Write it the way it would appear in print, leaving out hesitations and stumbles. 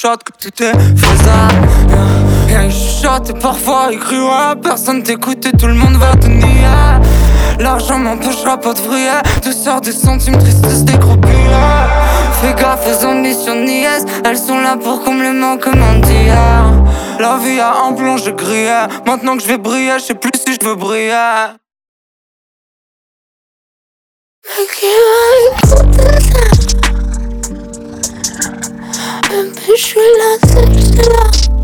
chuchote que tout est faisable. Yeah, il chuchote et parfois il crie ouais. Personne t'écoute et tout le monde va te nier. L'argent m'empêchera pas de vriller. Douceur des centimes, tristesse des gros billets. Fais gaffe aux ambitions niaises. Elles sont là pour combler mon comment d'hier. La vie a un plan, je grillais. Maintenant que je vais briller, je sais plus si je veux briller. Mais qui va écouter ça? Baby, je suis là, c'est là.